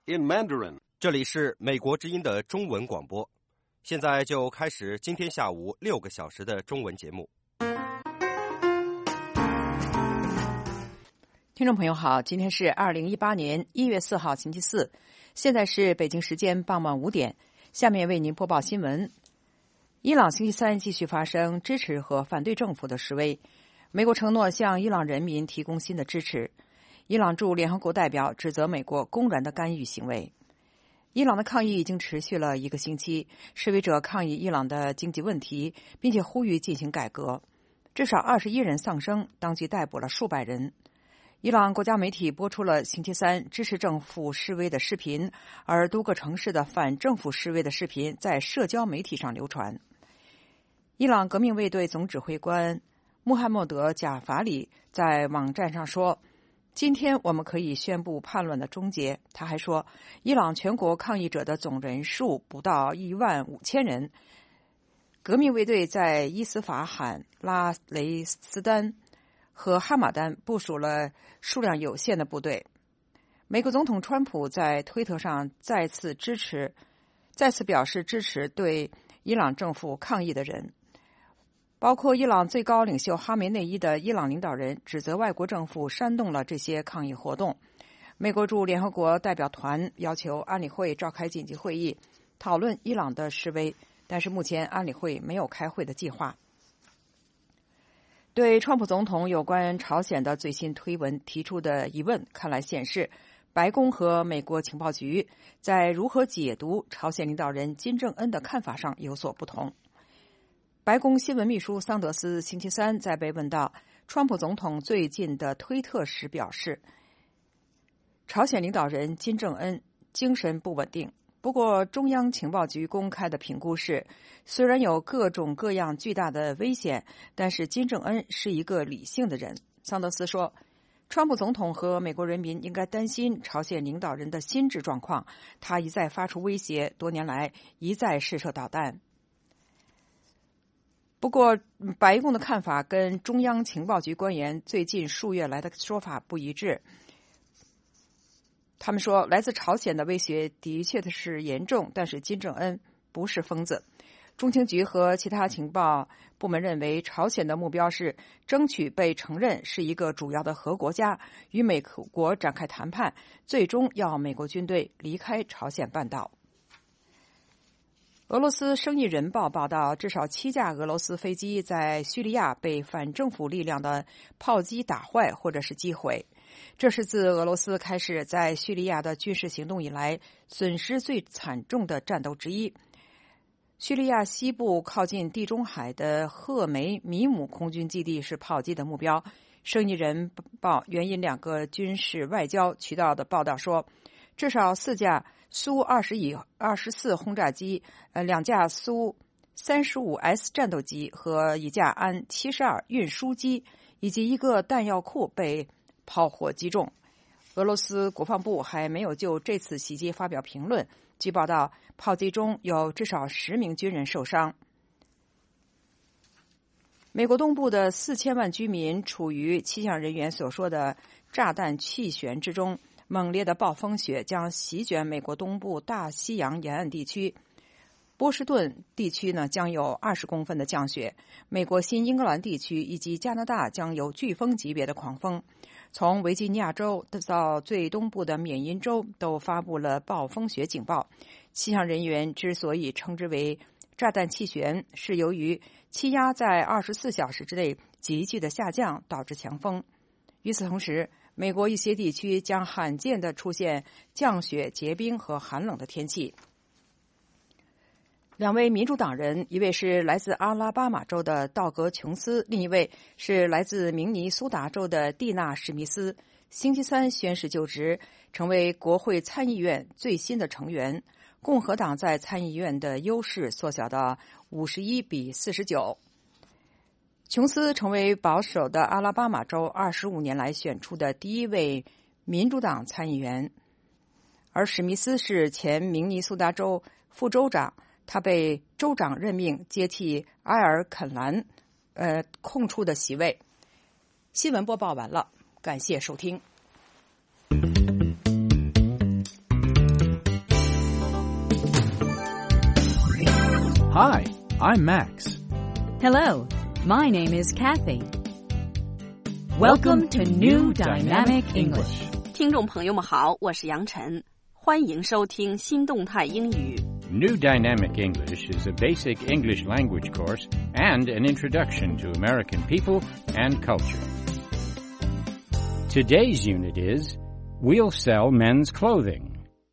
in Mandarin. 这里是美国之音的中文广播，现在就开始今天下午6个小时的中文节目。 听众朋友好，今天是2018年1月4号星期四，现在是北京时间傍晚5点，下面为您播报新闻。伊朗星期三继续发生支持和反对政府的示威，美国承诺向伊朗人民提供新的支持。伊朗驻联合国代表指责美国公然的干预行为。伊朗的抗议已经持续了1个星期，示威者抗议伊朗的经济问题，并且呼吁进行改革。至少21人丧生，当局逮捕了数百人。伊朗国家媒体播出了星期三支持政府示威的视频，而多个城市的反政府示威的视频在社交媒体上流传。伊朗革命卫队总指挥官穆罕默德·贾法里在网站上说，今天我们可以宣布叛乱的终结。他还说，伊朗全国抗议者的总人数不到15000人。革命卫队在伊斯法罕、拉雷斯丹和哈马丹部署了数量有限的部队。美国总统川普在推特上再次表示支持对伊朗政府抗议的人，包括伊朗最高领袖哈梅内伊的伊朗领导人指责外国政府煽动了这些抗议活动。美国驻联合国代表团要求安理会召开紧急会议，讨论伊朗的示威，但是目前安理会没有开会的计划。对川普总统有关朝鲜的最新推文提出的疑问，看来显示白宫和美国情报局在如何解读朝鲜领导人金正恩的看法上有所不同。白宫新闻秘书桑德斯星期三在被问到川普总统最近的推特时表示，朝鲜领导人金正恩精神不稳定。不过中央情报局公开的评估是，虽然有各种各样巨大的危险，但是金正恩是一个理性的人。桑德斯说，川普总统和美国人民应该担心朝鲜领导人的心智状况，他一再发出威胁，多年来一再试射导弹。不过白宫的看法跟中央情报局官员最近数月来的说法不一致。他们说，来自朝鲜的威胁的确是严重，但是金正恩不是疯子。中情局和其他情报部门认为，朝鲜的目标是争取被承认是一个主要的核国家，与美国展开谈判，最终要美国军队离开朝鲜半岛。俄罗斯生意人报报道，至少7架俄罗斯飞机在叙利亚被反政府力量的炮击打坏或者是击毁。这是自俄罗斯开始在叙利亚的军事行动以来损失最惨重的战斗之一。叙利亚西部靠近地中海的赫梅米姆空军基地是炮击的目标。生意人报援引2个军事外交渠道的报道说，至少4架苏-24轰炸机、2架苏 35S 战斗机和1架安72运输机以及1个弹药库被炮火击中。俄罗斯国防部还没有就这次袭击发表评论。据报道，炮击中有至少10名军人受伤。美国东部的4000万居民处于气象人员所说的炸弹气旋之中，猛烈的暴风雪将席卷美国东部大西洋沿岸地区。波士顿地区呢将有20公分的降雪，美国新英格兰地区以及加拿大将有飓风级别的狂风。从维吉尼亚州到最东部的缅因州都发布了暴风雪警报。气象人员之所以称之为炸弹气旋，是由于气压在24小时之内急剧的下降导致强风。与此同时，美国一些地区将罕见地出现降雪、结冰和寒冷的天气。2位民主党人，一位是来自阿拉巴马州的道格·琼斯，另一位是来自明尼苏达州的蒂娜·史密斯，星期三宣誓就职，成为国会参议院最新的成员。共和党在参议院的优势缩小到51-49。琼斯成为保守的阿拉巴马州25年来选出的第一位民主党参议员，而史密斯是前明尼苏达州副州长，他被州长任命接替埃尔肯兰空出的席位。新闻播报完了，感谢收听。 Hi, I'm Max. Hello, my name is Kathy. Welcome to New Dynamic English. 听众朋友们好，我是杨晨，欢迎收听新动态英语。 New Dynamic English is a basic English language course and an introduction to American people and culture. Today's unit is We'll Sell Men's Clothing.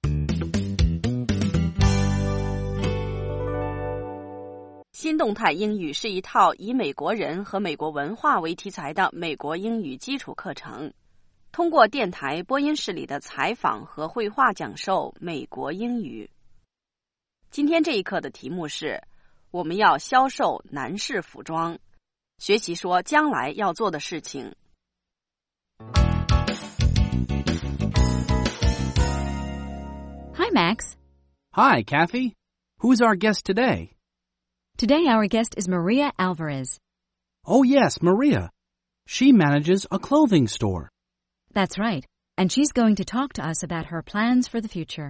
新动态英语是一套以美国人和美国文化为题材的美国英语基础课程，通过电台播音室里的采访和绘画讲授美国英语。今天这一课的题目是我们要销售男士服装，学习说将来要做的事情。 Hi, Max. Hi, Kathy. Who's our guest today? Today our guest is Maria Alvarez. Oh, yes, Maria. She manages a clothing store. That's right, and she's going to talk to us about her plans for the future.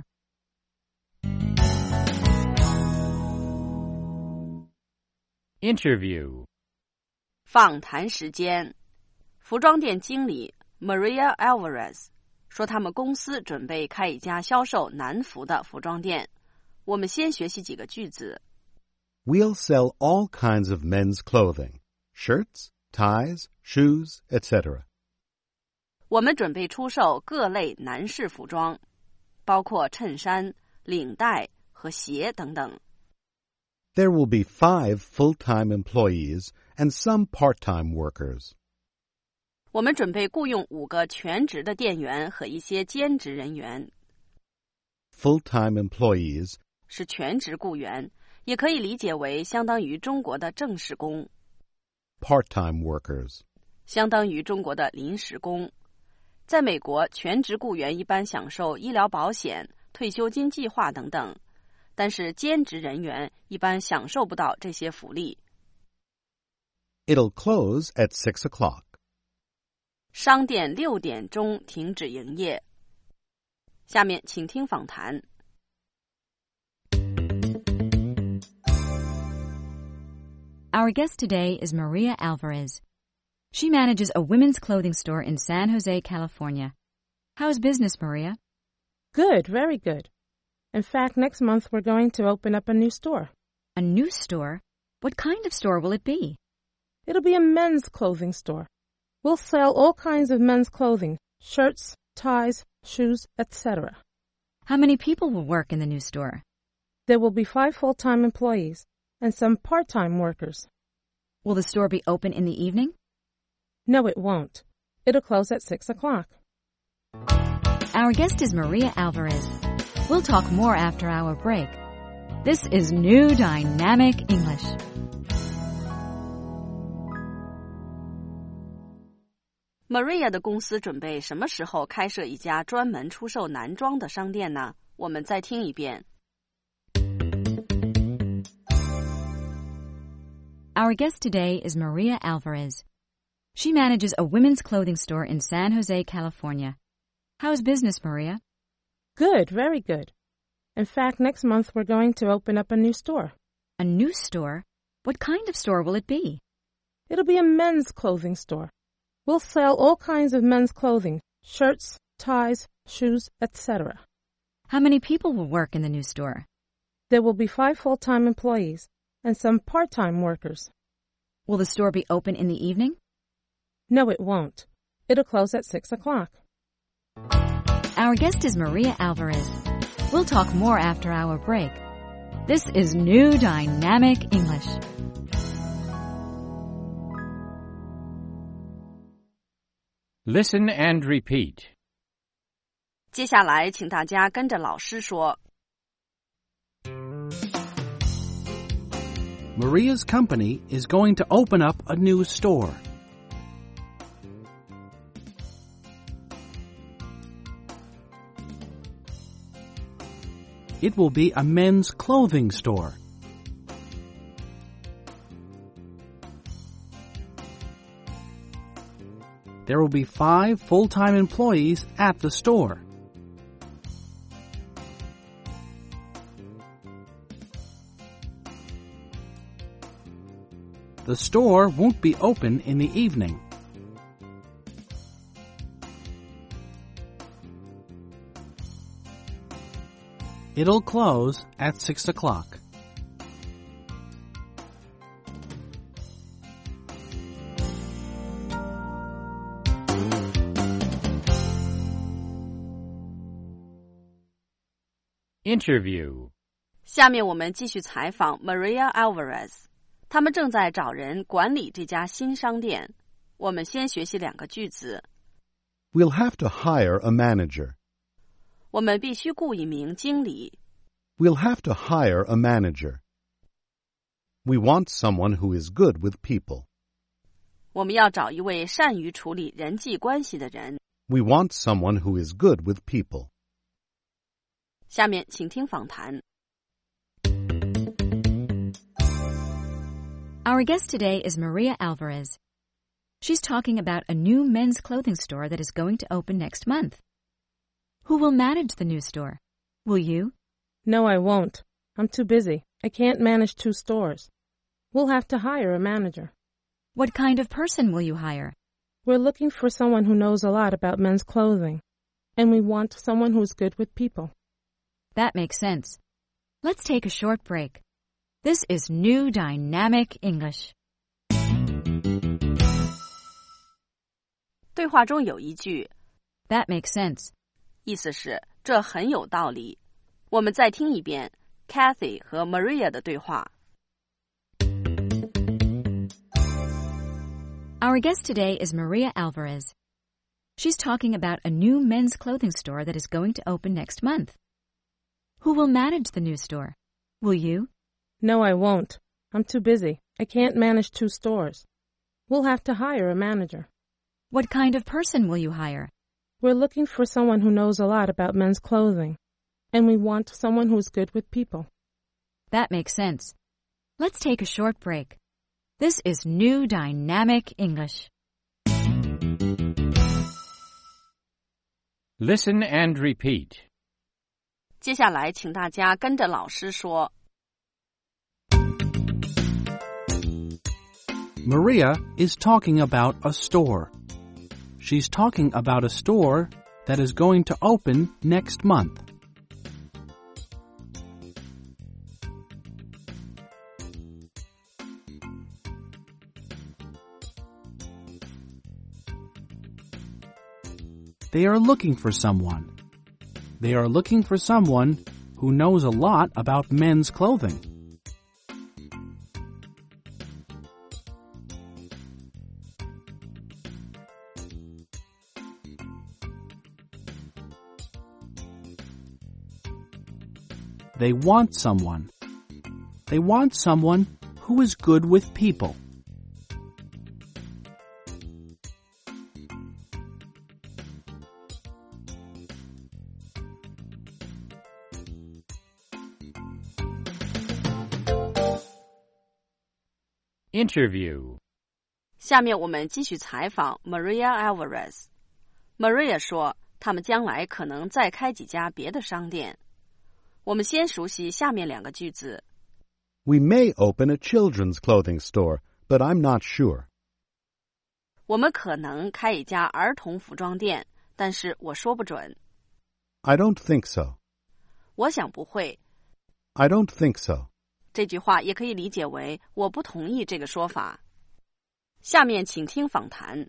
Interview. 访谈时间，服装店经理 Maria Alvarez 说他们公司准备开一家销售男服的服装店。我们先学习几个句子。 We'll sell all kinds of men's clothing, shirts, ties, shoes, etc. 我们准备出售各类男士服装，包括衬衫、领带和鞋等等。 There will be 5 full-time employees and some part-time workers. 我们准备雇佣5个全职的店员和一些兼职人员。 Full-time employees 是全职雇员，也可以理解为相当于中国的正式工。 part-time workers 相当于中国的临时工。在美国，全职雇员一般享受医疗保险、退休金计划等等，但是兼职人员一般享受不到这些福利。 It'll close at 6 o'clock. 商店6点钟停止营业。下面请听访谈。 Our guest today is Maria Alvarez. She manages a women's clothing store in San Jose, California. How's business, Maria? Good, very good. In fact, next month we're going to open up a new store. A new store? What kind of store will it be? It'll be a men's clothing store. We'll sell all kinds of men's clothing, shirts, ties, shoes, etc. How many people will work in the new store? There will be 5 full-time employees and some part-time workers. Will the store be open in the evening? No, it won't. It'll close at 6 o'clock. Our guest is Maria Alvarez. We'll talk more after our break. This is New Dynamic English. Maria 的公司准备什么时候开设一家专门出售男装的商店呢？我们再听一遍。 Our guest today is Maria Alvarez. She manages a women's clothing store in San Jose, California. How's business, Maria? Good, very good. In fact, next month we're going to open up a new store. A new store? What kind of store will it be? It'll be a men's clothing store. We'll sell all kinds of men's clothing, shirts, ties, shoes, etc. How many people will work in the new store? There will be 5 full-time employees and some part-time workers. Will the store be open in the evening? No, it won't. It'll close at 6 o'clock. Our guest is Maria Alvarez. We'll talk more after our break. This is New Dynamic English. Listen and repeat. 接下来请大家跟着老师说。 Maria's company is going to open up a new store. It will be a men's clothing store. There will be 5 full-time employees at the store. The store won't be open in the evening. It'll close at 6 o'clock. Interview. 下面我们继续采访 Maria Alvarez。他们正在找人管理这家新商店。我们先学习2个句子。 We'll have to hire a manager. 我们必须雇一名经理。 We'll have to hire a manager. We want someone who is good with people. 我们要找一位善于处理人际关系的人。 We want someone who is good with people. 下面请听访谈。 Our guest today is Maria Alvarez. She's talking about a new men's clothing store that is going to open next month. Who will manage the new store? Will you? No, I won't. I'm too busy. I can't manage 2 stores. We'll have to hire a manager. What kind of person will you hire? We're looking for someone who knows a lot about men's clothing. And we want someone who's good with people. That makes sense. Let's take a short break. This is New Dynamic English. 对话中有一句 That makes sense. 意思是这很有道理。我们再听一遍 Kathy 和 Maria 的对话。 Our guest today is Maria Alvarez. She's talking about a new men's clothing store that is going to open next month. Who will manage the new store? Will you? No, I won't. I'm too busy. I can't manage 2 stores. We'll have to hire a manager. What kind of person will you hire? We're looking for someone who knows a lot about men's clothing. And we want someone who's good with people. That makes sense. Let's take a short break. This is New Dynamic English. Listen and repeat. 接下来请大家跟着老师说。 Maria is talking about a store. She's talking about a store that is going to open next month. They are looking for someone. They are looking for someone who knows a lot about men's clothing. They want someone. They want someone who is good with people. Interview. 下面我们继续采访 Maria Alvarez。Maria 说，他们将来可能再开几家别的商店。我们先熟悉下面2个句子。 We may open a children's clothing store, but I'm not sure. 我们可能开一家儿童服装店，但是我说不准。 I don't think so. 我想不会。 I don't think so. 这句话也可以理解为我不同意这个说法。下面请听访谈。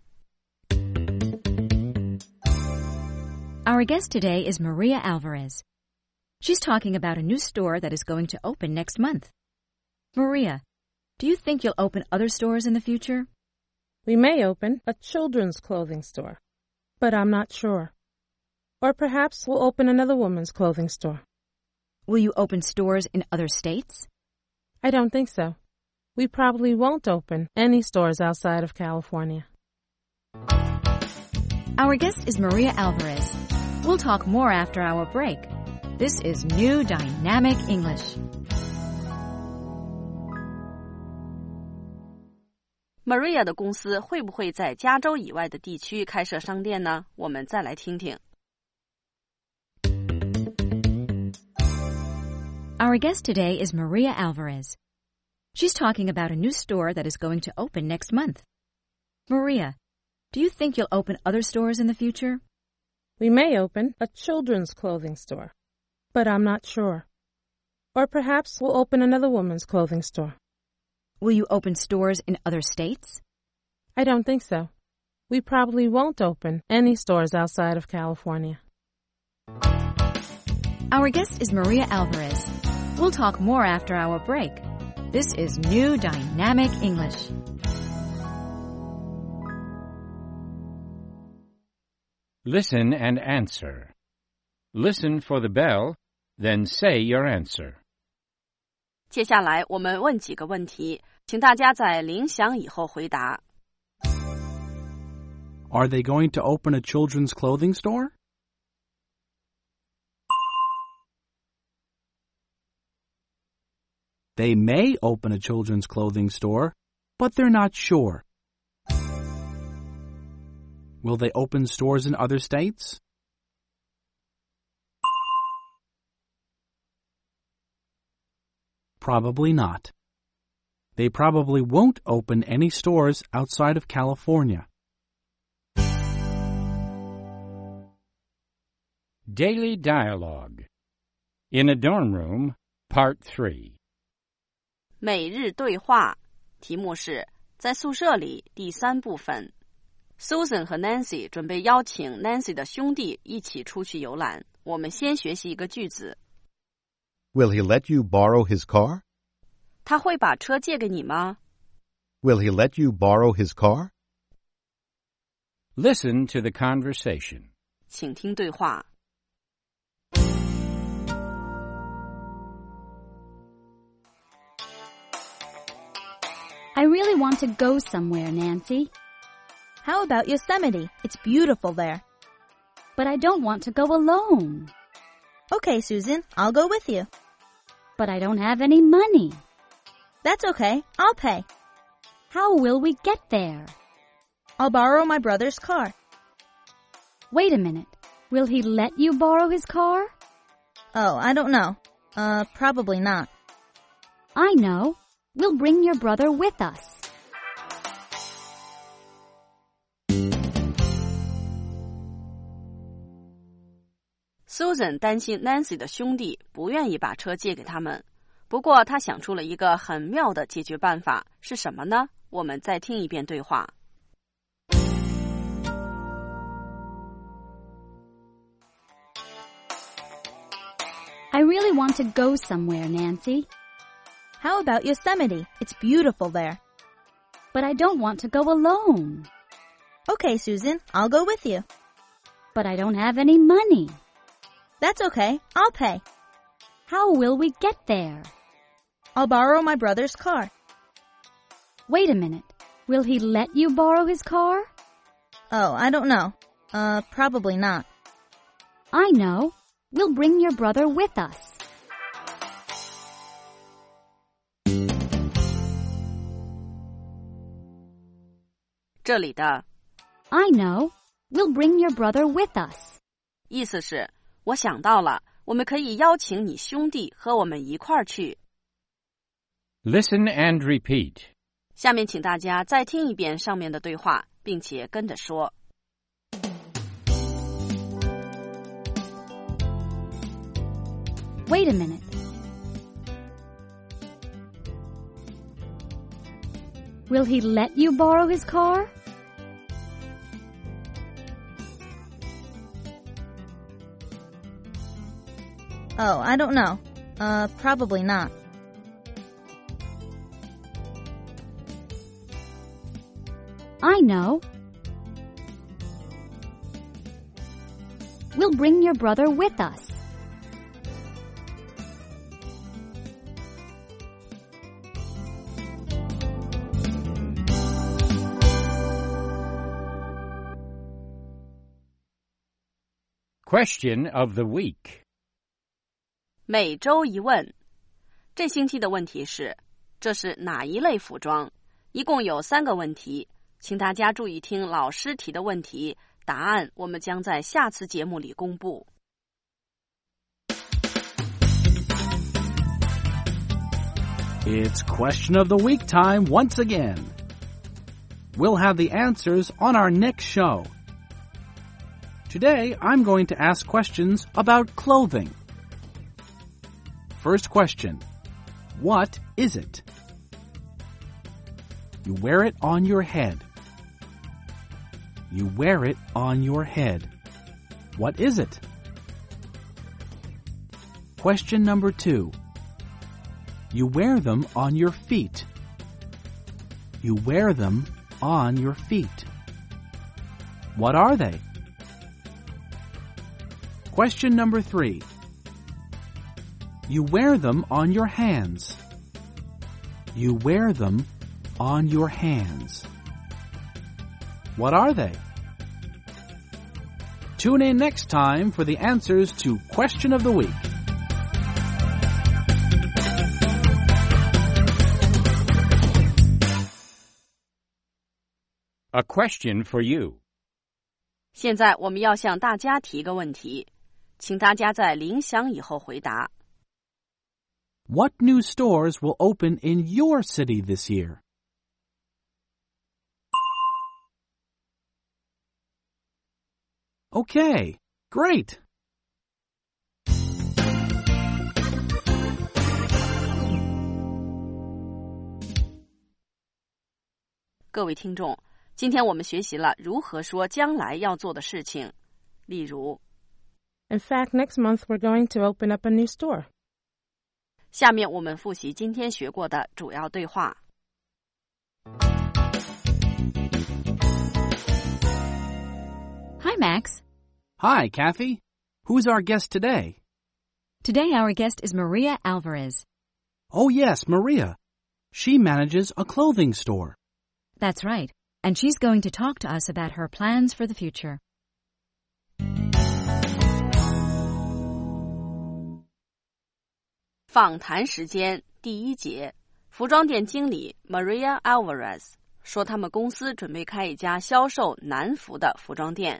Our guest today is Maria Alvarez. She's talking about a new store that is going to open next month. Maria, do you think you'll open other stores in the future? We may open a children's clothing store, but I'm not sure. Or perhaps we'll open another woman's clothing store. Will you open stores in other states? I don't think so. We probably won't open any stores outside of California. Our guest is Maria Alvarez. We'll talk more after our break. This is New Dynamic English. Maria 的公司会不会在加州以外的地区开设商店呢？我们再来听听。 Our guest today is Maria Alvarez. She's talking about a new store that is going to open next month. Maria, do you think you'll open other stores in the future? We may open a children's clothing store, but I'm not sure. Or perhaps we'll open another woman's clothing store. Will you open stores in other states? I don't think so. We probably won't open any stores outside of California. Our guest is Maria Alvarez. We'll talk more after our break. This is New Dynamic English. Listen and answer. Listen for the bell, then say your answer. 接下来我们问几个问题，请大家在铃响以后回答。 Are they going to open a children's clothing store? They may open a children's clothing store, but they're not sure. Will they open stores in other states? Probably not. They probably won't open any stores outside of California. Daily Dialogue. In a Dorm Room, Part 3. 每日对话，题目是在宿舍里第3部分。Susan 和 Nancy 准备邀请 Nancy 的兄弟一起出去游览。我们先学习一个句子。 Will he let you borrow his car? 他会把车借给你吗？ Will he let you borrow his car? Listen to the conversation. 请听对话。 I really want to go somewhere, Nancy. How about Yosemite? It's beautiful there. But I don't want to go alone. Okay, Susan, I'll go with you. But I don't have any money. That's okay, I'll pay. How will we get there? I'll borrow my brother's car. Wait a minute. Will he let you borrow his car? Oh, I don't know. Probably not. I know. We'll bring your brother with us. Susan 担心 Nancy 的兄弟不愿意把车借给他们，不过她想出了一个很妙的解决办法，是什么呢？我们再听一遍对话。 I really want to go somewhere, Nancy. How about Yosemite? It's beautiful there. But I don't want to go alone. Okay, Susan, I'll go with you. But I don't have any money. That's okay, I'll pay. How will we get there? I'll borrow my brother's car. Wait a minute. Will he let you borrow his car? Oh, I don't know. Probably not. I know. We'll bring your brother with us. 这里的 I know. We'll bring your brother with us. 意思是，我想到了，我们可以邀请你兄弟和我们一块儿去。 Listen and repeat. 下面请大家再听一遍上面的对话，并且跟着说。 Wait a minute. Will he let you borrow his car? Oh, I don't know. Probably not. I know. We'll bring your brother with us. Question of the week. 每周一问。这星期的问题是，这是哪一类服装？一共有3个问题，请大家注意听老师提的问题，答案我们将在下次节目里公布。 It's Question of the Week time once again. We'll have the answers on our next show. Today, I'm going to ask questions about clothing. First question. What is it? You wear it on your head. You wear it on your head. What is it? Question number 2. You wear them on your feet. You wear them on your feet. What are they? Question number 3. You wear them on your hands. You wear them on your hands. What are they? Tune in next time for the answers to Question of the Week. A question for you. 现在我们要向大家提个问题，请大家在铃响以后回答。 What new stores will open in your city this year? Okay, great. 各位听众，今天我们学习了如何说将来要做的事情，例如 In fact, next month we're going to open up a new store. 下面我们复习今天学过的主要对话。 Hi, Max. Hi, Kathy. Who's our guest today? Today our guest is Maria Alvarez. Oh, yes, Maria. She manages a clothing store. That's right, and she's going to talk to us about her plans for the future. 访谈时间第一节，服装店经理 Maria Alvarez 说他们公司准备开一家销售男服的服装店。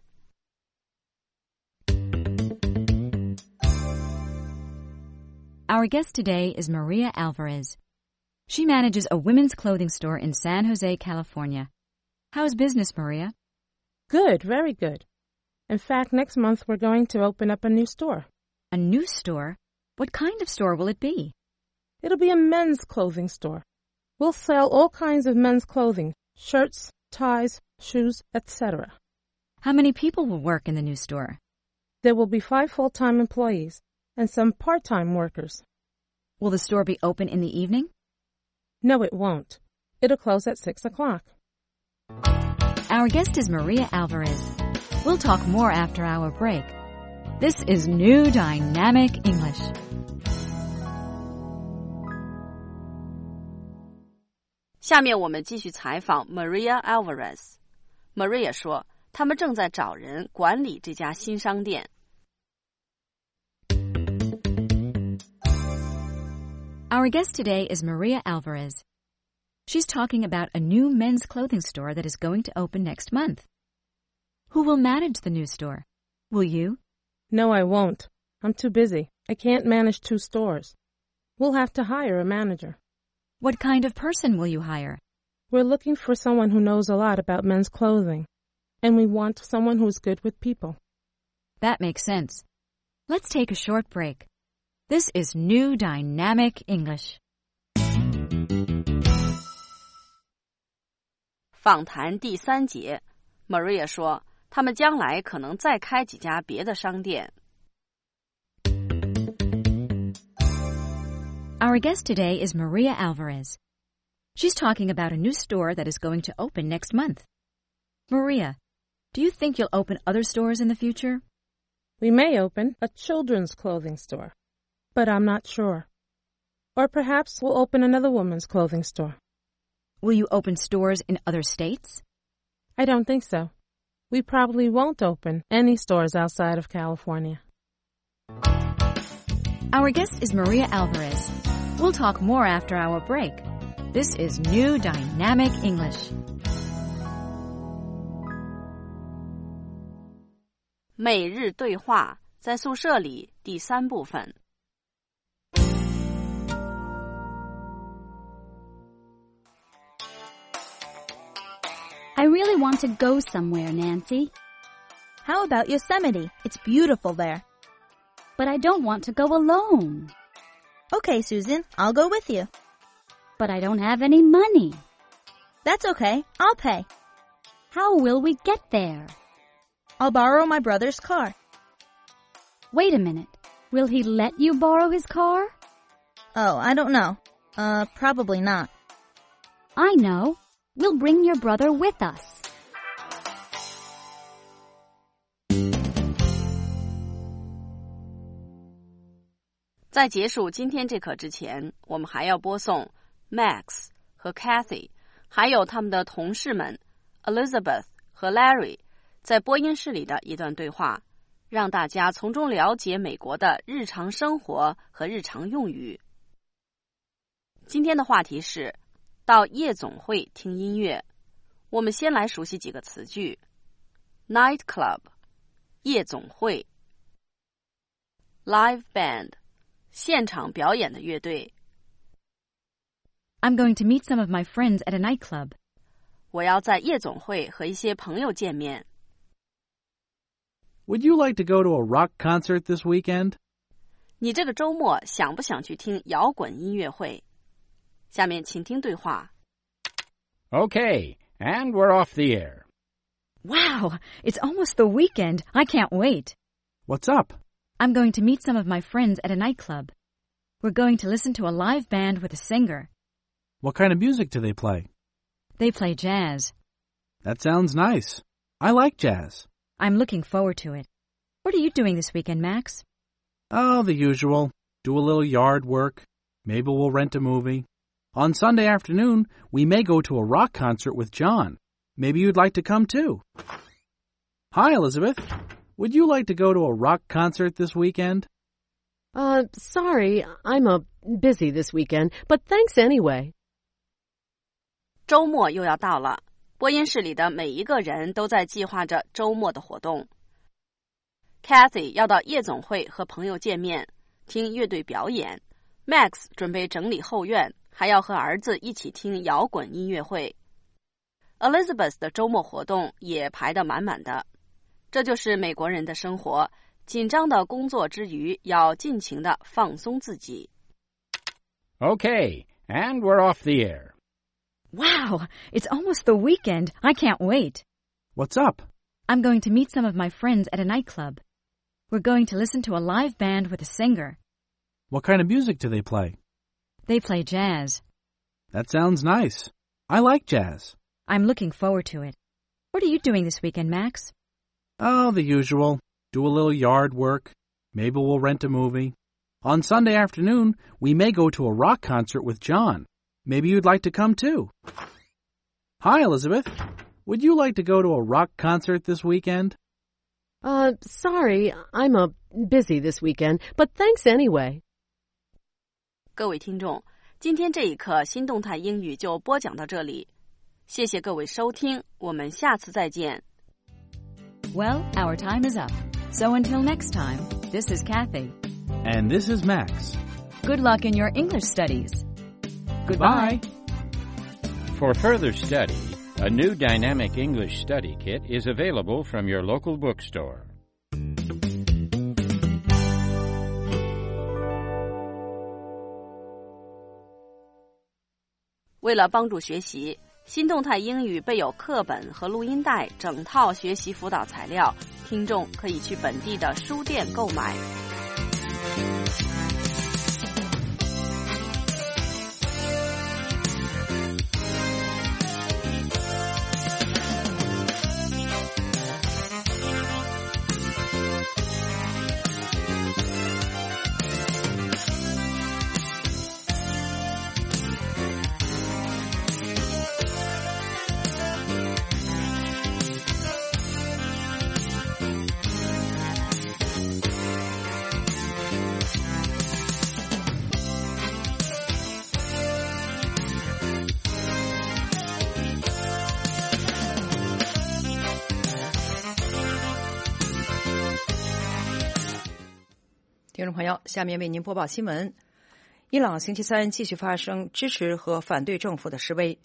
Our guest today is Maria Alvarez. She manages a women's clothing store in San Jose, California. How's business, Maria? Good, very good. In fact, next month we're going to open up a new store. A new store? What kind of store will it be? It'll be a men's clothing store. We'll sell all kinds of men's clothing, shirts, ties, shoes, etc. How many people will work in the new store? There will be 5 full-time employees and some part-time workers. Will the store be open in the evening? No, it won't. It'll close at 6 o'clock. Our guest is Maria Alvarez. We'll talk more after our break. This is New Dynamic English. 下面我们继续采访 Maria Alvarez. Maria 说，他们正在找人管理这家新商店。 Our guest today is Maria Alvarez. She's talking about a new men's clothing store that is going to open next month. Who will manage the new store? Will you? No, I won't. I'm too busy. I can't manage 2 stores. We'll have to hire a manager. What kind of person will you hire? We're looking for someone who knows a lot about men's clothing, and we want someone who's good with people. That makes sense. Let's take a short break. This is New Dynamic English. 访谈第3节 Maria 说，他们将来可能再开几家别的商店。 Our guest today is Maria Alvarez. She's talking about a new store that is going to open next month. Maria, do you think you'll open other stores in the future? We may open a children's clothing store, but I'm not sure. Or perhaps we'll open another woman's clothing store. Will you open stores in other states? I don't think so. We probably won't open any stores outside of California. Our guest is Maria Alvarez. We'll talk more after our break. This is New Dynamic English. 每日对话在宿舍里第3部分。 I really want to go somewhere, Nancy. How about Yosemite? It's beautiful there. But I don't want to go alone. Okay, Susan, I'll go with you. But I don't have any money. That's okay, I'll pay. How will we get there? I'll borrow my brother's car. Wait a minute. Will he let you borrow his car? Oh, I don't know. Probably not. I know. We'll bring your brother with us. 在结束今天这课之前，我们还要播送 Max 和 Kathy 还有他们的同事们 Elizabeth 和 Larry 在播音室里的一段对话，让大家从中了解美国的日常生活和日常用语。今天的话题是到夜总会听音乐。我们先来熟悉几个词句。 Night club 夜总会， Live band 现场表演的乐队。 I'm going to meet some of my friends at a nightclub. 我要在夜总会和一些朋友见面。 Would you like to go to a rock concert this weekend? 你这个周末想不想去听摇滚音乐会？下面请听对话。 Okay, and we're off the air. Wow, it's almost the weekend. I can't wait. What's up? I'm going to meet some of my friends at a nightclub. We're going to listen to a live band with a singer. What kind of music do they play? They play jazz. That sounds nice. I like jazz. I'm looking forward to it. What are you doing this weekend, Max? Oh, the usual. Do a little yard work. Maybe we'll rent a movie. On Sunday afternoon, we may go to a rock concert with John. Maybe you'd like to come too. Hi, Elizabeth. Would you like to go to a rock concert this weekend? Sorry, I'm busy this weekend, but thanks anyway. 周末又要到了，播音室里的每一个人都在计划着周末的活动。Kathy 要到夜总会和朋友见面，听乐队表演。Max 准备整理后院，还要和儿子一起听摇滚音乐会。Elizabeth 的周末活动也排得满满的。这就是美国人的生活，紧张的工作之余，要尽情的放松自己。 Okay, and we're off the air. Wow, it's almost the weekend. I can't wait. What's up? I'm going to meet some of my friends at a nightclub. We're going to listen to a live band with a singer. What kind of music do they play? They play jazz. That sounds nice. I like jazz. I'm looking forward to it. What are you doing this weekend, Max? Oh, the usual. Do a little yard work. Maybe we'll rent a movie. On Sunday afternoon, we may go to a rock concert with John. Maybe you'd like to come too. Hi, Elizabeth. Would you like to go to a rock concert this weekend? Sorry, I'm busy this weekend, but thanks anyway. 各位听众，今天这一课新动态英语就播讲到这里，谢谢各位收听，我们下次再见。 Well, our time is up. So until next time, this is Kathy. And this is Max. Good luck in your English studies. Goodbye. For further study, a new dynamic English study kit is available from your local bookstore. 为了帮助学习，新动态英语备有课本和录音带整套学习辅导材料，听众可以去本地的书店购买。 听众朋友，下面为您播报新闻。伊朗星期三继续发生支持和反对政府的示威。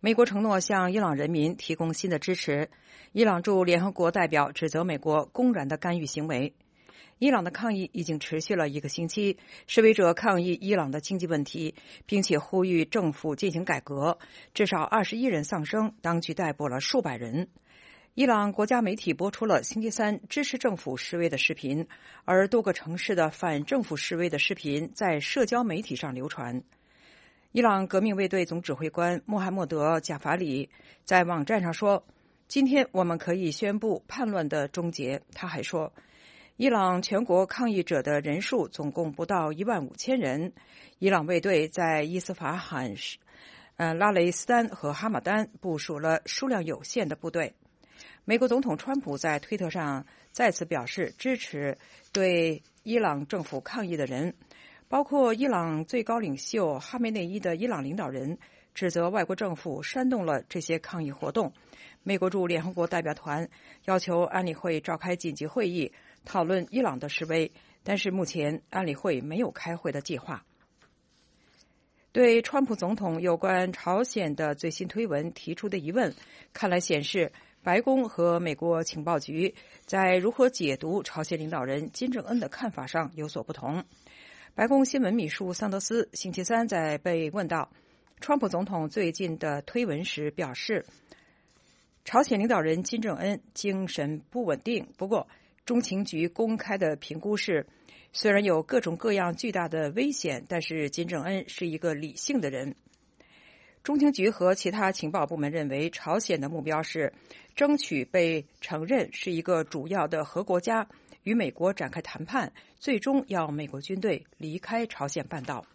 美国承诺向伊朗人民提供新的支持。伊朗驻联合国代表指责美国公然的干预行为。伊朗的抗议已经持续了1个星期，示威者抗议伊朗的经济问题，并且呼吁政府进行改革。至少21人丧生，当局逮捕了数百人。伊朗国家媒体播出了星期三支持政府示威的视频，而多个城市的反政府示威的视频在社交媒体上流传。伊朗革命卫队总指挥官穆罕默德·贾法里在网站上说：“今天我们可以宣布叛乱的终结。”他还说，伊朗全国抗议者的人数总共不到15000人。伊朗卫队在伊斯法罕、拉雷斯丹和哈马丹部署了数量有限的部队。美国总统川普在推特上再次表示支持对伊朗政府抗议的人，包括伊朗最高领袖哈梅内伊的伊朗领导人，指责外国政府煽动了这些抗议活动。美国驻联合国代表团要求安理会召开紧急会议，讨论伊朗的示威，但是目前安理会没有开会的计划。对川普总统有关朝鲜的最新推文提出的疑问，看来显示白宫和美国情报局在如何解读朝鲜领导人金正恩的看法上有所不同。白宫新闻秘书桑德斯星期三在被问到川普总统最近的推文时表示，朝鲜领导人金正恩精神不稳定，不过中情局公开的评估是，虽然有各种各样巨大的危险，但是金正恩是一个理性的人。中情局和其他情报部门认为，朝鲜的目标是争取被承认是一个主要的核国家，与美国展开谈判，最终要美国军队离开朝鲜半岛。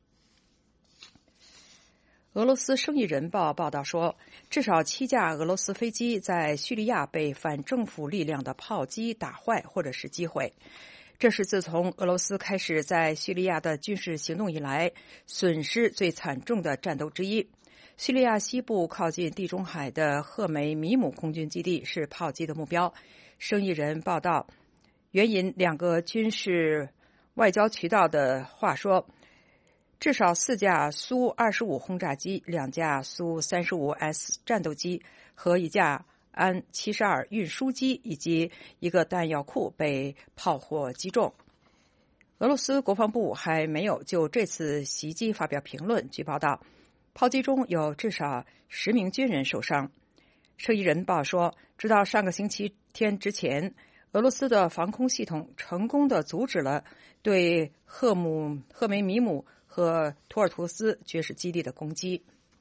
俄罗斯生意人报报道说，至少7架俄罗斯飞机在叙利亚被反政府力量的炮击打坏或者是击毁。这是自从俄罗斯开始在叙利亚的军事行动以来，损失最惨重的战斗之一。叙利亚西部靠近地中海的赫梅米姆空军基地是炮击的目标。生意人报道，援引2个军事外交渠道的话说，至少4架苏25轰炸机、2架苏35S 战斗机和1架安72运输机以及一个弹药库被炮火击中。俄罗斯国防部还没有就这次袭击发表评论。据报道，炮击中有至少10名军人受伤。生意人报说，直到上个星期天之前，俄罗斯的防空系统成功地阻止了对赫梅米姆和图尔图斯军事基地的攻击。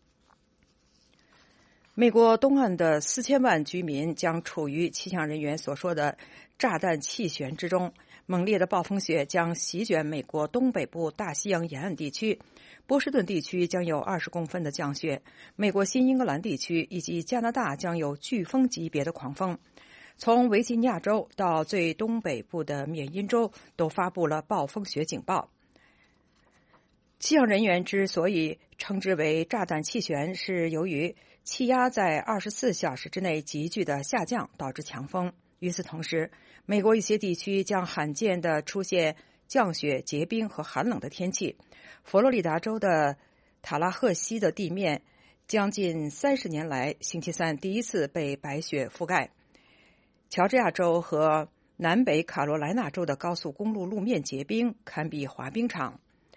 美国东岸的4000万居民将处于气象人员所说的炸弹气旋之中，猛烈的暴风雪将席卷美国东北部大西洋沿岸地区，波士顿地区将有20公分的降雪，美国新英格兰地区以及加拿大将有飓风级别的狂风。从维吉尼亚州到最东北部的缅因州都发布了暴风雪警报。气象人员之所以称之为炸弹气旋，是由于气压在24小时之内急剧的下降，导致强风。与此同时，美国一些地区将罕见地出现降雪、结冰和寒冷的天气。佛罗里达州的塔拉赫西的地面将近30年来星期三第一次被白雪覆盖。乔治亚州和南北卡罗来纳州的高速公路路面结冰，堪比滑冰场。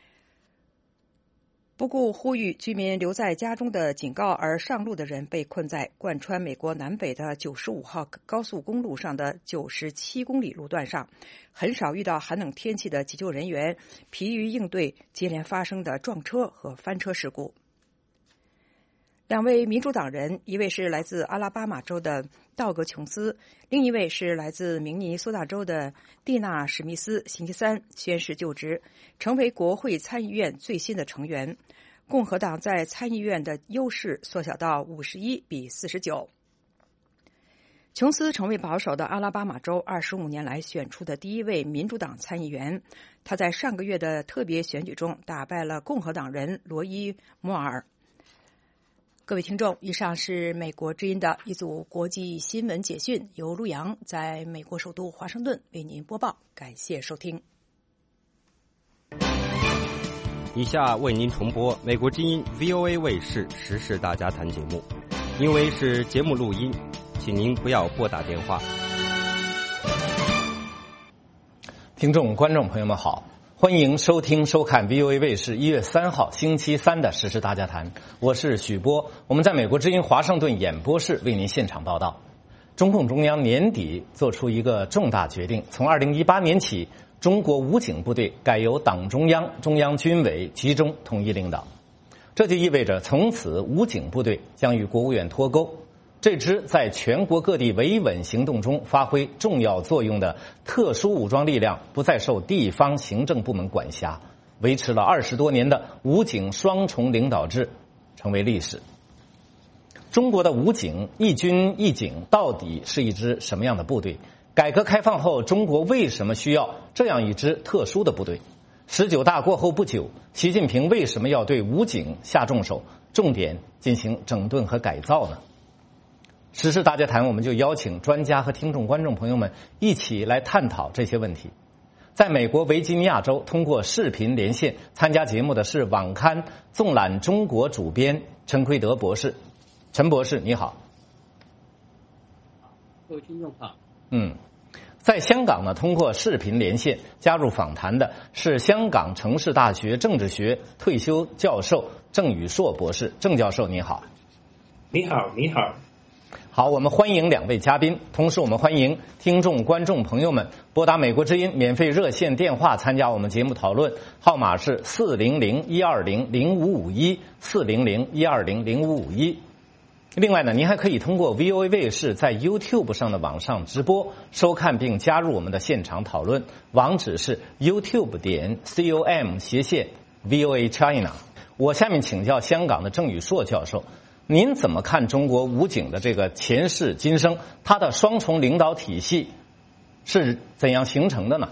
不顾呼吁居民留在家中的警告而上路的人被困在贯穿美国南北的95号高速公路上的97公里路段上，很少遇到寒冷天气的急救人员疲于应对接连发生的撞车和翻车事故。2位民主党人，一位是来自阿拉巴马州的道格·琼斯，另一位是来自明尼苏达州的蒂娜·史密斯，星期三宣誓就职，成为国会参议院最新的成员。共和党在参议院的优势缩小到51比49。琼斯成为保守的阿拉巴马州25年来选出的第一位民主党参议员。他在上个月的特别选举中打败了共和党人罗伊·摩尔。各位听众，以上是美国之音的一组国际新闻简讯，由陆洋在美国首都华盛顿为您播报，感谢收听。 以下为您重播美国之音 VOA 卫视时事大家谈节目，因为是节目录音，请您不要拨打电话。 听众、观众朋友们好，欢迎收听收看 VOA 卫视1月3号星期三的时事大家谈，我是许波，我们在美国之音华盛顿演播室为您现场报道。中共中央年底做出一个重大决定，从2018年起，中国武警部队改由党中央、中央军委集中统一领导，这就意味着从此武警部队将与国务院脱钩。这支在全国各地维稳行动中发挥重要作用的特殊武装力量不再受地方行政部门管辖，维持了20多年的武警双重领导制成为历史。中国的武警一军一警到底是一支什么样的部队？改革开放后，中国为什么需要这样一支特殊的部队？19大过后不久，习近平为什么要对武警下重手，重点进行整顿和改造呢？时事大家谈，我们就邀请专家和听众观众朋友们一起来探讨这些问题。在美国维吉尼亚州通过视频连线参加节目的是网刊《纵览中国》主编陈奎德博士。陈博士你好。 各位听众好。 在香港呢，通过视频连线加入访谈的是香港城市大学政治学退休教授郑宇硕博士。郑教授你好。 你好，你好。 好，我们欢迎两位嘉宾，同时我们欢迎听众观众朋友们拨打美国之音免费热线电话参加我们节目讨论，号码是400-120-0551 400-120-0551。另外呢，您还可以通过 VOA 卫视在 YouTube 上的网上直播收看并加入我们的现场讨论，网址是 youtube.com/VOA China。我下面请教香港的郑宇硕教授，您怎么看中国武警的这个前世今生，它的双重领导体系是怎样形成的呢？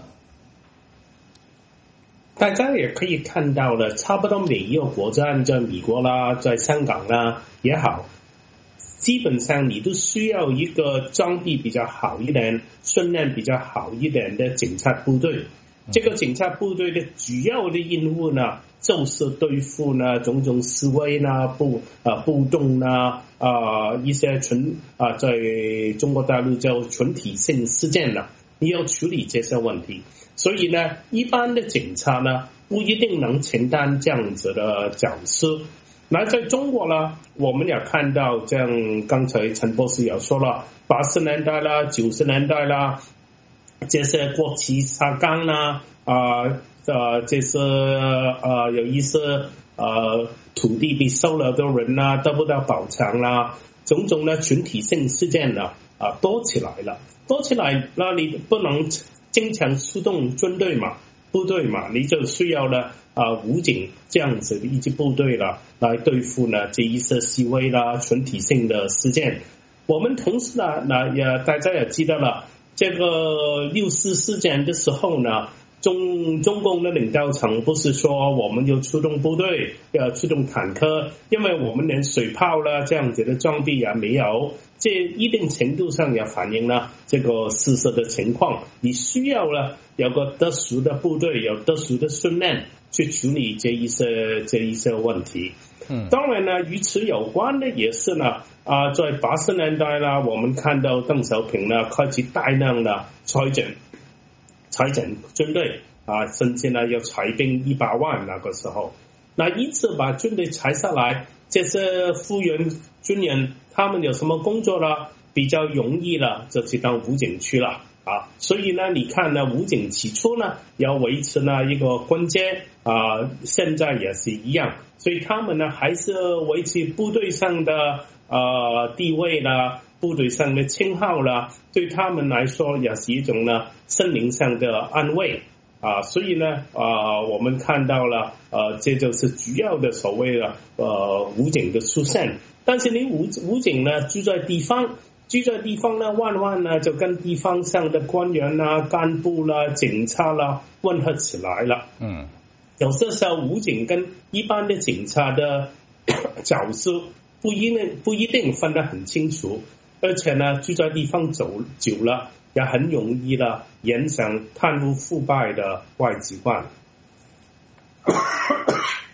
大家也可以看到了，差不多每一个国家，在美国啦，在香港啦也好，基本上你都需要一个装备比较好一点、训练比较好一点的警察部队。这个警察部队的主要的任务呢，就是对付呢种种示威呢、暴动呢、一些在中国大陆叫群体性事件呢，你要处理这些问题。所以呢，一般的警察呢不一定能承担这样子的角色。那在中国呢，我们也看到，像刚才陈博士也说了，80年代啦、90年代啦，这些国企查岗啦，这些有一些土地被收了的人啦，得不到保障啦，种种的群体性事件呢多起来了，那你不能经常出动军队嘛、部队嘛，你就需要了武警这样子的一支部队了，来对付呢这一些示威啦、群体性的事件。我们同时呢，大家也知道了，这个6·4事件的时候呢，中共的领导层不是说我们要出动部队，要出动坦克，因为我们连水炮啦这样子的装备也没有，这一定程度上也反映了这个事实的情况。你需要了有个特殊的部队，有特殊的训练去处理这一些问题。当然呢，与此有关的也是呢，在80年代呢，我们看到邓小平呢开始大量的裁减军队甚至呢要裁兵100万，那个时候，那一次把军队裁下来，这些复员军人他们有什么工作了？比较容易了，就去当武警去了所以呢，你看呢，武警起初呢要维持呢一个官阶现在也是一样，所以他们呢还是维持部队上的地位啦，部队上的称号啦，对他们来说也是一种呢心灵上的安慰所以呢我们看到了这就是主要的所谓的武警的出现。但是你武警呢住在地方呢，往往呢就跟地方上的官员啦、干部啦、警察啦混合起来了。有些时候武警跟一般的警察的角色不一定分得很清楚，而且呢住在地方久了也很容易的影响贪污腐败的坏习惯。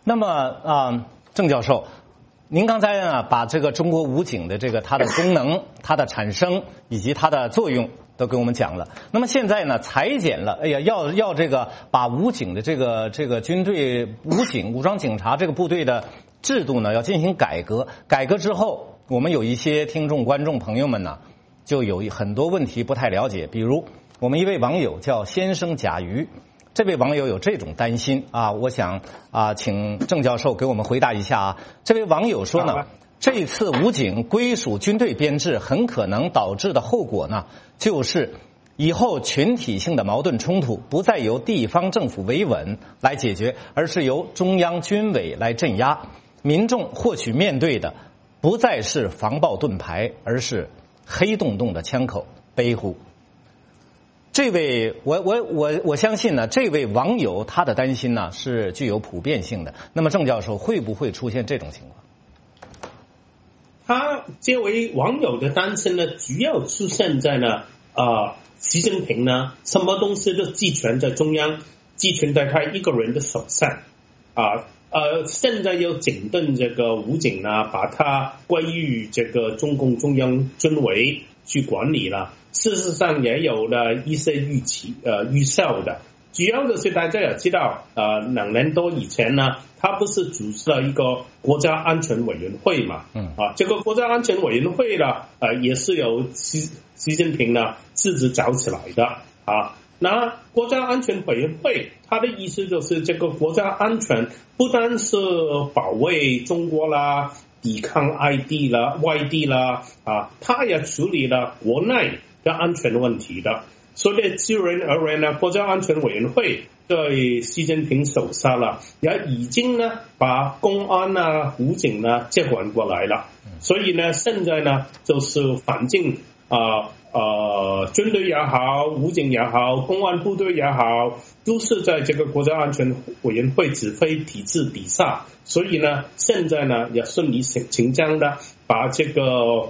那么郑教授，您刚才呢把这个中国武警的这个它的功能、它的产生以及它的作用都给我们讲了。那么现在呢裁减了，要这个把武警的这个军队武装警察这个部队的制度呢要进行改革。改革之后，我们有一些听众观众朋友们呢就有很多问题不太了解，比如我们一位网友叫先生甲鱼。这位网友有这种担心我想请郑教授给我们回答一下这位网友说呢，这次武警归属军队编制很可能导致的后果呢，就是以后群体性的矛盾冲突不再由地方政府维稳来解决，而是由中央军委来镇压，民众或许面对的不再是防暴盾牌，而是黑洞洞的枪口背呼。这位我相信呢，这位网友他的担心呢是具有普遍性的。那么郑教授会不会出现这种情况？ 他这位网友的担心呢，主要出现在呢习近平呢，什么东西都集权在中央，集权在他一个人的手上现在要整顿这个武警呢，把它归于这个中共中央军委去管理了。事实上也有了一些预效的，主要的是大家也知道2年多以前呢，他不是组织了一个国家安全委员会嘛，这个国家安全委员会呢也是由习近平呢自己找起来的那国家安全委员会他的意思就是这个国家安全不单是保卫中国啦，抵抗外地啦他也处理了国内的安全问题的。所以自然而然呢，国家安全委员会对习近平手下了，也已经呢把公安武警呢接管过来了。所以呢现在呢就是反正军队也好，武警也好，公安部队也好，都是在这个国家安全委员会指挥体制底下。所以呢现在呢也顺理成章的把这个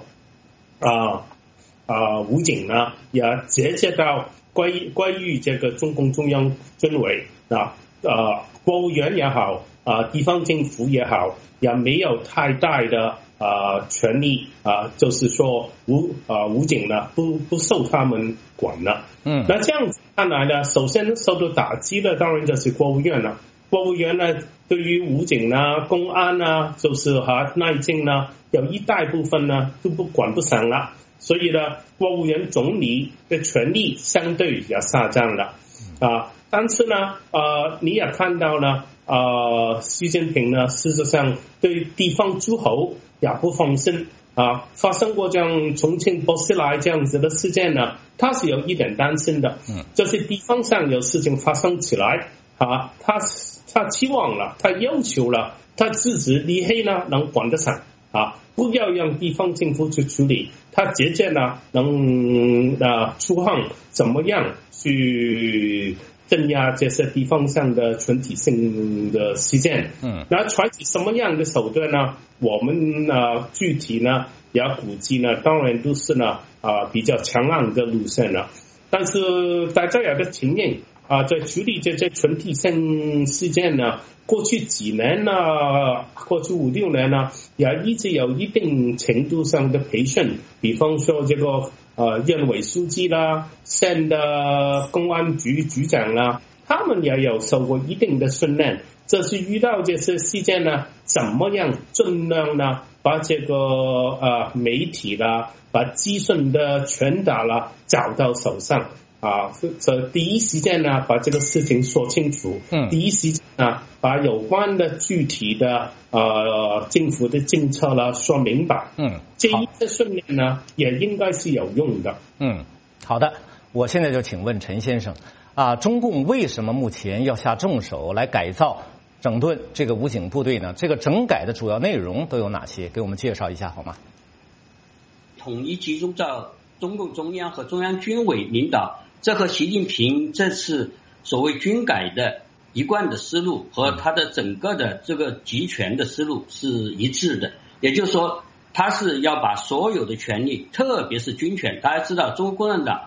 武警呢也直接到归于这个中共中央军委国务院也好地方政府也好，也没有太大的权力就是说武警呢不受他们管了。那这样子看来呢，首先受到打击的当然就是国务院了。国务院呢对于武警公安就是内政呢有一大部分呢都管不上了。所以呢国务院总理的权力相对也下降了但是呢你也看到呢习近平呢事实上对地方诸侯也不放心发生过这样重庆波斯莱这样子的事件呢，他是有一点担心的。就是地方上有事情发生起来他期望了，他要求了，他自己厉害呢能管得上不要让地方政府去处理，他直接呢能出汗怎么样去镇压这些地方上的群体性的事件。那采取什么样的手段呢？我们具体呢也估计呢，当然都是呢比较强硬的路线了。但是大家有个承认在处理这些群体性事件呢，过去几年呢，过去5-6年呢，也一直有一定程度上的培训，比方说这个县委书记啦、县的公安局局长啦，他们也有受过一定的训练。这是遇到这些事件呢，怎么样尽量呢把这个媒体啦、把资讯的传达啦找到手上。这第一时间呢把这个事情说清楚，第一时间呢把有关的具体的政府的政策啦说明白。这一次训练呢也应该是有用的。 好的，我现在就请问陈先生中共为什么目前要下重手来改造整顿这个武警部队呢？这个整改的主要内容都有哪些？给我们介绍一下好吗？ 统一集中在中共中央和中央军委领导，这和习近平这次所谓军改的一贯的思路和他的整个的这个集权的思路是一致的。也就是说，他是要把所有的权力，特别是军权，大家知道中国共产党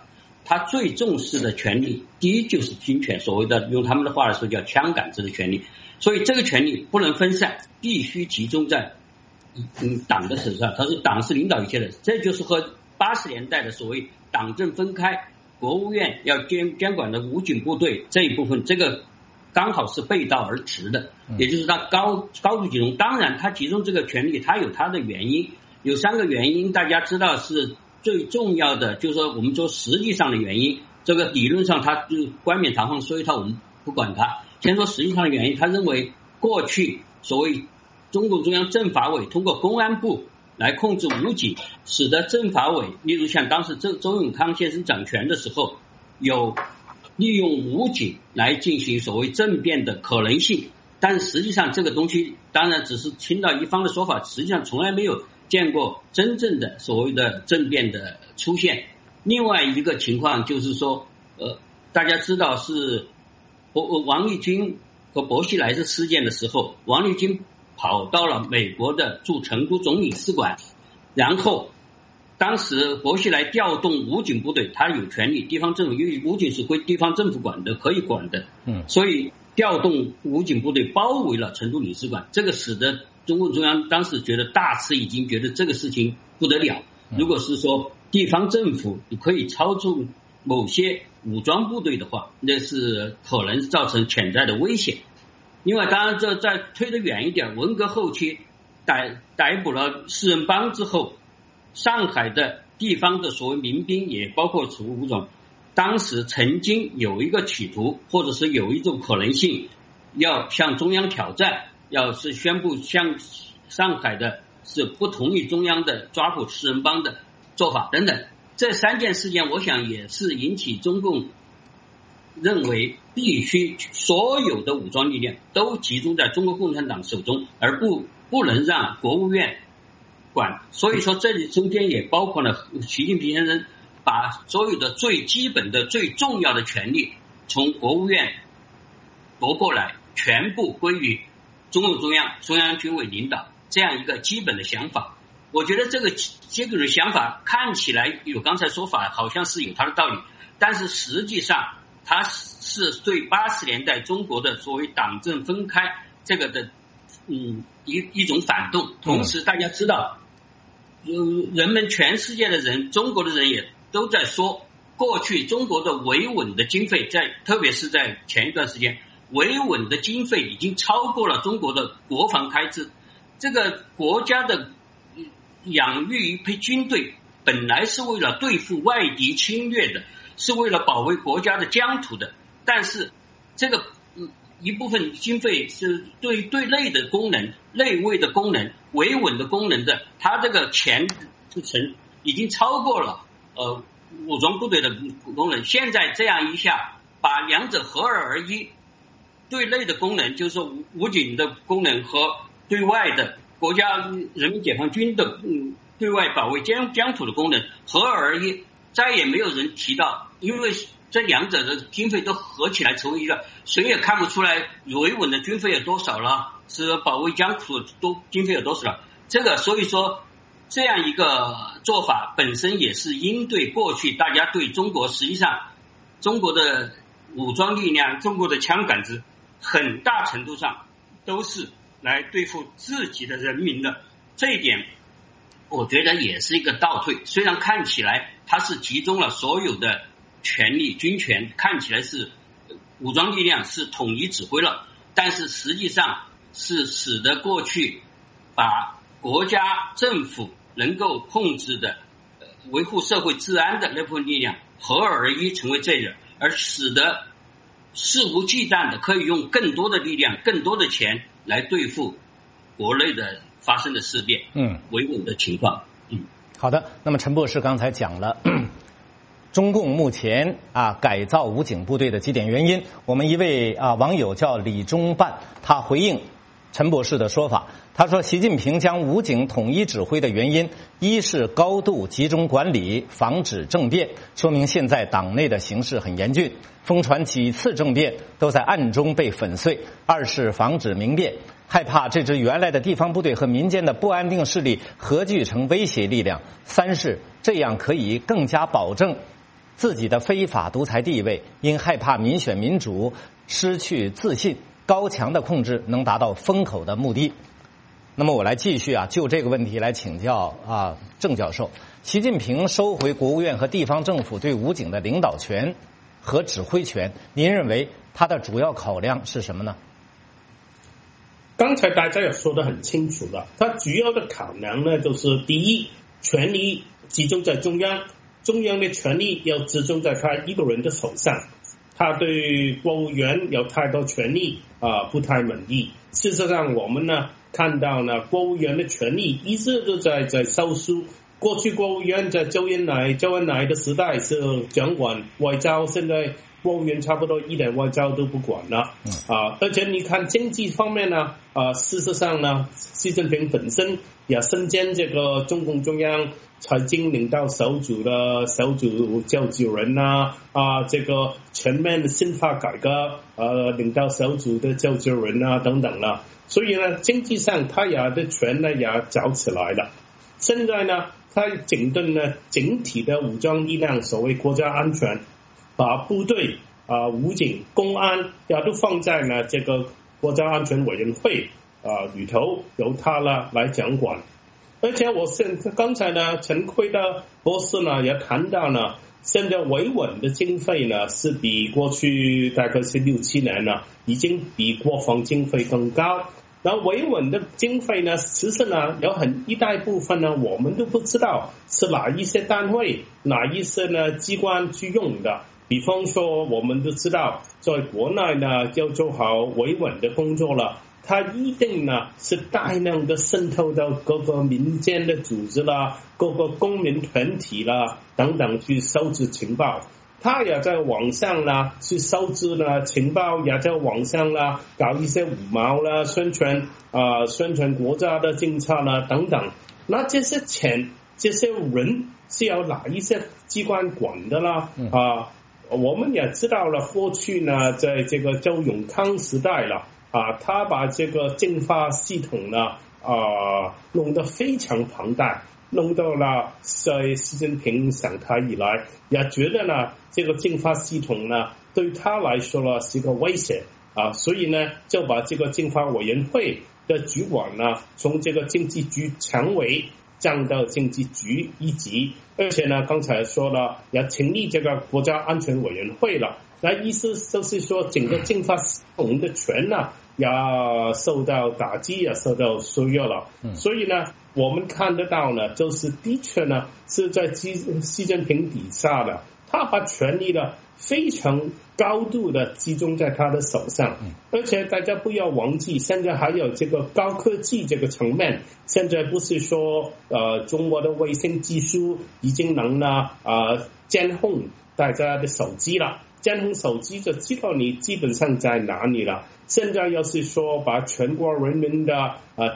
他最重视的权利，第一就是军权，所谓的用他们的话来说叫枪杆子的权利，所以这个权利不能分散，必须集中在党的手上。他说党是领导一切的，这就是和80年代的所谓党政分开，国务院要监管的武警部队这一部分，这个刚好是背道而驰的，也就是他高度集中。当然他集中这个权力，他有他的原因，有3个原因，大家知道是最重要的，就是说我们说实际上的原因，这个理论上他就冠冕堂皇说一套，我们不管他。先说实际上的原因，他认为过去所谓中共中央政法委通过公安部来控制武警，使得政法委，例如像当时周永康先生掌权的时候，有利用武警来进行所谓政变的可能性，但实际上这个东西当然只是听到一方的说法，实际上从来没有见过真正的所谓的政变的出现。另外一个情况就是说，大家知道是王立军和薄熙来的事件的时候，王立军跑到了美国的驻成都总领事馆，然后当时薄熙来调动武警部队，他有权利，地方政府因为武警是归地方政府管的，可以管的，所以调动武警部队包围了成都领事馆，这个使得中共中央当时觉得大吃一惊，觉得这个事情不得了。如果是说地方政府你可以操纵某些武装部队的话，那是可能造成潜在的危险。另外当然这再推得远一点，文革后期逮捕了四人帮之后，上海的地方的所谓民兵也包括楚武装，当时曾经有一个企图，或者是有一种可能性要向中央挑战，要是宣布向上海的是不同意中央的抓捕四人帮的做法等等。这3件事件我想也是引起中共认为必须所有的武装力量都集中在中国共产党手中，而不能让国务院管。所以说这里中间也包括了习近平先生把所有的最基本的最重要的权利从国务院夺过来，全部归于中共中央军委领导，这样一个基本的想法。我觉得这个想法看起来有刚才说法好像是有它的道理，但是实际上它是对80年代中国的所谓党政分开这个的一种反动。同时大家知道人们全世界的人，中国的人也都在说，过去中国的维稳的经费特别是在前一段时间，维稳的经费已经超过了中国的国防开支。这个国家的养育一批军队本来是为了对付外敌侵略的，是为了保卫国家的疆土的，但是这个一部分经费是对内的功能、内卫的功能、维稳的功能的，它这个钱已经超过了武装部队的功能。现在这样一下把两者合二为一，对内的功能就是说武警的功能和对外的国家人民解放军的对外保卫疆土的功能合二为一，再也没有人提到，因为这两者的经费都合起来成为一个，谁也看不出来维稳的军费有多少了，是保卫疆土经费有多少了。这个所以说这样一个做法本身也是应对过去大家对中国，实际上中国的武装力量、中国的枪杆子很大程度上都是来对付自己的人民的，这一点我觉得也是一个倒退。虽然看起来它是集中了所有的权力军权，看起来是武装力量是统一指挥了，但是实际上是使得过去把国家政府能够控制的维护社会治安的那部分力量合二为一成为这个，而使得肆无忌惮的可以用更多的力量、更多的钱来对付国内的发生的事变、维稳的情况。 好的。那么陈博士刚才讲了中共目前改造武警部队的几点原因，我们一位网友叫李中办，他回应陈博士的说法，他说习近平将武警统一指挥的原因，一是高度集中管理，防止政变，说明现在党内的形势很严峻，疯传几次政变都在暗中被粉碎；二是防止民变，害怕这支原来的地方部队和民间的不安定势力合聚成威胁力量；三是这样可以更加保证自己的非法独裁地位，因害怕民选民主失去自信，高强的控制能达到风口的目的。那么我来继续就这个问题来请教郑教授。习近平收回国务院和地方政府对武警的领导权和指挥权，您认为他的主要考量是什么呢？ 刚才大家也说得很清楚了，他主要的考量呢，就是第一，权力集中在中央，中央的权力要集中在他一个人的手上。他对国务院有太多权力不太满意。事实上我们呢看到呢，国务院的权力一直都在收缩。过去国务院在周恩来的时代是掌管外交，现在国务院差不多一点外交都不管了而且你看经济方面呢事实上呢，习近平本身也身兼这个中共中央财经领导小组的小组召集人这个全面的新法改革领导小组的召集人等等了。所以呢，经济上他也的权呢也找起来了。现在呢，他整顿了整体的武装力量，所谓国家安全，把部队武警、公安也都放在呢这个国家安全委员会里头，由他呢来掌管。而且刚才呢，陈奎的博士呢也谈到呢，现在维稳的经费呢是比过去大概是6-7年呢，已经比国防经费更高。然后维稳的经费呢，其实呢有一大部分呢，我们都不知道是哪一些单位、哪一些呢机关去用的。比方说，我们都知道，在国内呢要做好维稳的工作了，它一定呢是大量的渗透到各个民间的组织啦、各个公民团体啦等等去收集情报。他也在网上呢去收集呢情报，也在网上呢搞一些五毛啦宣传国家的政策啦等等。那这些钱、这些人是由哪一些机关管的啦？我们也知道了，过去呢在这个周永康时代了他把这个政法系统呢弄得非常庞大。弄到了在习近平上台以来，也觉得呢这个政法系统呢对他来说呢是个威胁所以呢就把这个政法委员会的主管呢从这个经济局常委降到经济局一级，而且呢刚才说了要成立这个国家安全委员会了。那意思就是说，整个政法系统的权呢也受到打击，也受到削弱了。所以呢，我们看得到呢，就是的确呢是在习近平底下的，他把权力呢非常高度的集中在他的手上。而且大家不要忘记，现在还有这个高科技这个层面。现在不是说中国的卫星技术已经能呢监控大家的手机了。监控手机就知道你基本上在哪里了。现在要是说把全国人民的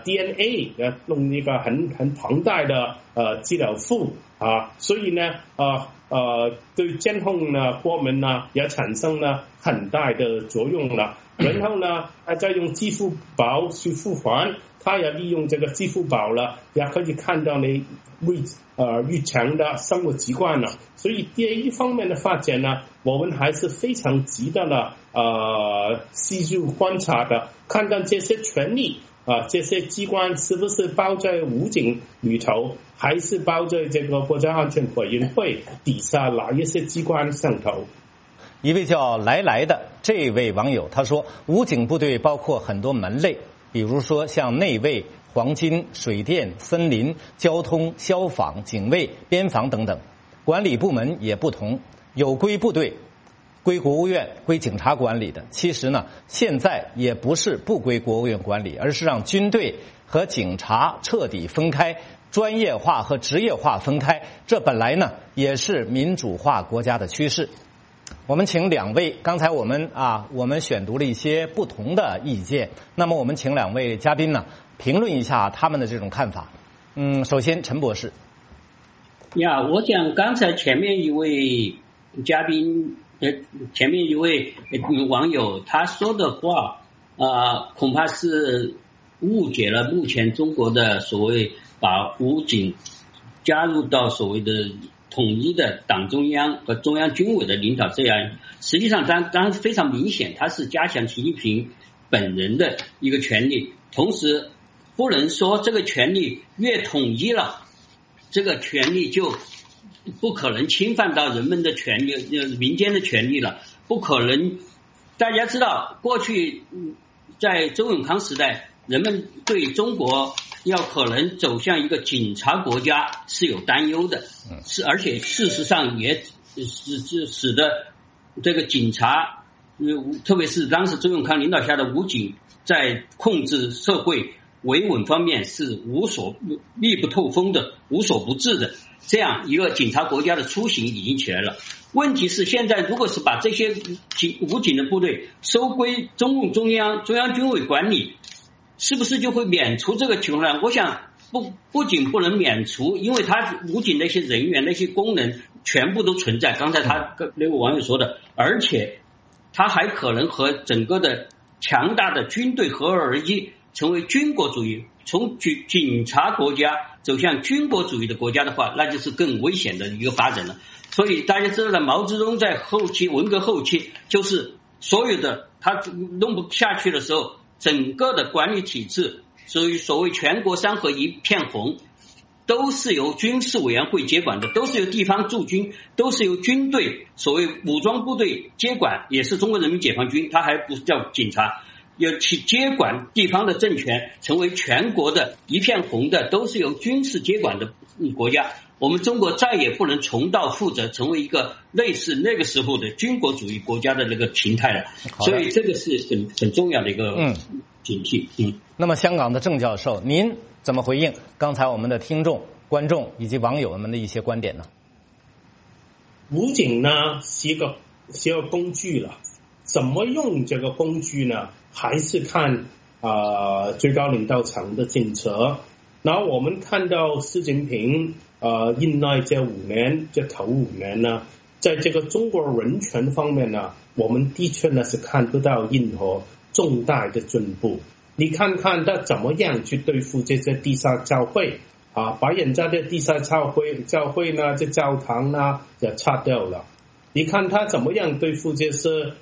DNA 弄一个很庞大的资料库所以呢对监控呢国民呢也产生了很大的作用了。然后呢大家用支付宝去付款，他也利用这个支付宝了，也可以看到你日常的生活习惯了。所以第一方面的发展呢，我们还是非常值得了细入观察的，看看这些权利这些机关是不是包在武警里头，还是包在这个国家安全委员会底下哪一些机关上头。 一位叫来的这位网友他说，武警部队包括很多门类，比如说像内卫、黄金、水电、森林、交通、消防、警卫、边防等等，管理部门也不同，有归部队、归国务院、归警察管理的。其实呢，现在也不是不归国务院管理，而是让军队和警察彻底分开，专业化和职业化分开。这本来呢也是民主化国家的趋势。我们请两位，刚才我们选读了一些不同的意见，那么我们请两位嘉宾呢评论一下他们的这种看法。首先陈博士。 我想刚才前面一位嘉宾前面一位网友他说的话恐怕是误解了目前中国的所谓把武警加入到所谓的统一的党中央和中央军委的领导，这样实际上当然非常明显，它是加强习近平本人的一个权利，同时不能说这个权力越统一了，这个权力就不可能侵犯到人们的权利、民间的权利了，不可能。大家知道，过去在周永康时代，人们对中国要可能走向一个警察国家是有担忧的，而且事实上也使得这个警察，特别是当时周永康领导下的武警，在控制社会维稳方面是密不透风的、无所不至的，这样一个警察国家的雏形已经起来了。问题是现在如果是把这些武警的部队收归中共中央军委管理，是不是就会免除这个情况呢？我想不仅不能免除，因为他武警那些人员那些功能全部都存在，刚才他那个网友说的，而且他还可能和整个的强大的军队合二为一，成为军国主义，从警察国家走向军国主义的国家的话，那就是更危险的一个发展了。所以大家知道了，毛泽东在文革后期，就是所有的他弄不下去的时候，整个的管理体制，所谓全国山河一片红，都是由军事委员会接管的，都是由地方驻军，都是由军队所谓武装部队接管，也是中国人民解放军，他还不叫警察，要去接管地方的政权，成为全国的一片红的，都是由军事接管的国家。我们中国再也不能重蹈覆辙，成为一个类似那个时候的军国主义国家的那个形态了。所以这个是很重要的一个警惕。 那么香港的郑教授，您怎么回应刚才我们的听众、观众以及网友们的一些观点呢？ 武警呢是一个工具了，怎么用这个工具呢？还是看最高领导层的政策。然后我们看到习近平任内这头5年呢，在这个中国人权方面呢，我们的确呢是看不到任何重大的进步。你看看他怎么样去对付这些地下教会把人家的地下教会呢，这教堂呢也拆掉了。你看他怎么样对付这些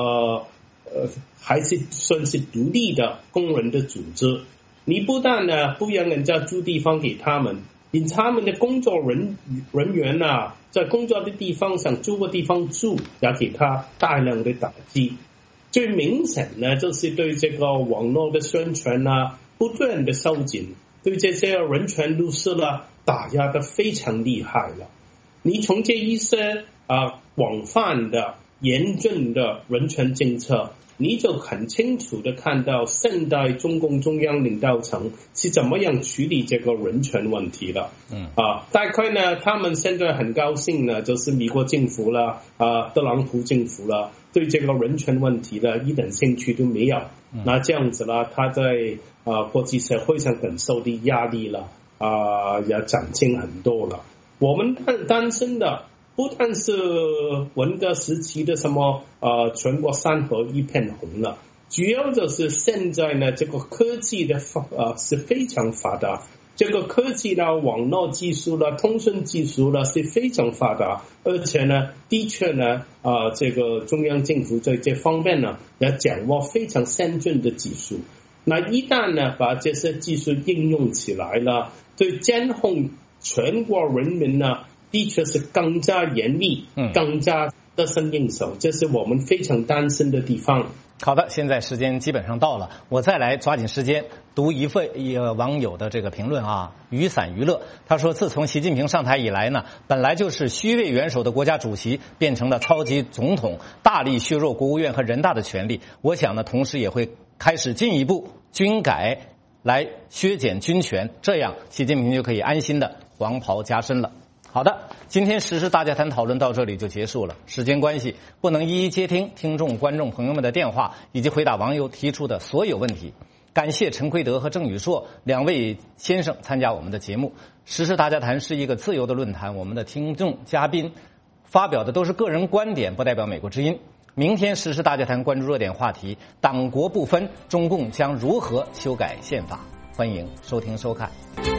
还是算是独立的工人的组织。你不但呢不让人家租地方给他们，连他们的工作人员呢，在工作的地方想租个地方住，也给他大量的打击。最明显呢，就是对这个网络的宣传呢不断的收紧，对这些人权律师呢打压的非常厉害了。你从这一些广泛的严峻的人权政策，你就很清楚的看到现代中共中央领导层是怎么样处理这个人权问题了。大概呢他们现在很高兴呢，就是美国政府了特朗普政府了对这个人权问题的一点兴趣都没有。那这样子了，他在国际社会上感受的压力了也减轻很多了。我们担心的不但是文革时期的什么全国山河一片红了，主要就是现在呢这个科技的是非常发达，这个科技呢网络技术呢通讯技术呢是非常发达，而且呢的确呢这个中央政府在这方面呢也掌握非常先进的技术。那一旦呢把这些技术应用起来了，对监控全国人民呢的确是更加严厉，更加得心应手，这是我们非常担心的地方。 好的，现在时间基本上到了，我再来抓紧时间读一份网友的这个评论雨伞娱乐，他说自从习近平上台以来呢，本来就是虚位元首的国家主席变成了超级总统，大力削弱国务院和人大的权力，我想呢同时也会开始进一步军改来削减军权，这样习近平就可以安心的黄袍加身了。好的，今天时事大家谈讨论到这里就结束了，时间关系不能一一接听听众观众朋友们的电话以及回答网友提出的所有问题。感谢陈奎德和郑宇硕2位先生参加我们的节目。时事大家谈是一个自由的论坛，我们的听众嘉宾发表的都是个人观点，不代表美国之音。明天时事大家谈关注热点话题，党国不分，中共将如何修改宪法？欢迎收听收看。